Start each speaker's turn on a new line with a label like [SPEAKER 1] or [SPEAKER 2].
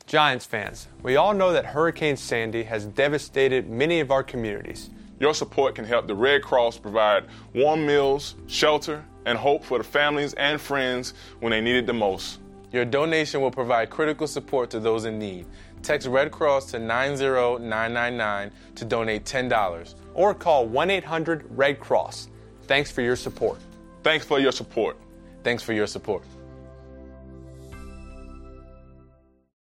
[SPEAKER 1] Giants fans, we all know that Hurricane Sandy has devastated many of our communities.
[SPEAKER 2] Your support can help the Red Cross provide warm meals, shelter, and hope for the families and friends when they need it the most.
[SPEAKER 3] Your donation will provide critical support to those in need. Text Red Cross to 90999 to donate $10.
[SPEAKER 1] Or call 1-800-RED-CROSS. Thanks for your support.
[SPEAKER 2] Thanks for your support.
[SPEAKER 3] Thanks for your support.